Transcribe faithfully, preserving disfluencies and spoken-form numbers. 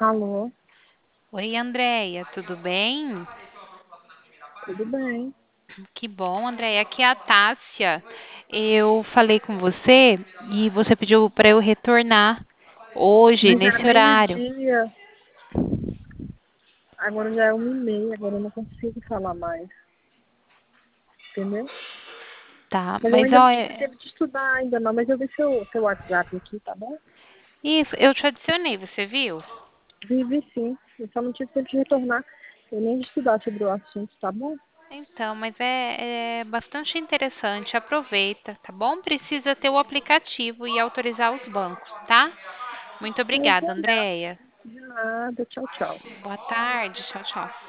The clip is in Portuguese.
Alô, Oi, Andréia, tudo bem? tudo bem? Que bom, Andréia. Aqui é a Tássia. Eu falei com você e você pediu para eu retornar hoje, Mas era nesse horário. meio-dia, agora já é uma e meia, agora eu não consigo falar mais, entendeu? Tá, Mas eu mas ainda não ó, tive é- tempo de estudar ainda não, mas eu vi seu, seu WhatsApp aqui, tá bom? isso, eu te adicionei, você viu? Vi, vi sim, eu só não tive tempo de retornar, eu nem de estudar sobre o assunto, tá bom? Então, mas é, é bastante interessante. Aproveita, tá bom? Precisa ter o aplicativo e autorizar os bancos, tá? Muito Eu obrigada, vou olhar. Andréia. De nada, tchau, tchau. Boa tarde. Tchau, tchau.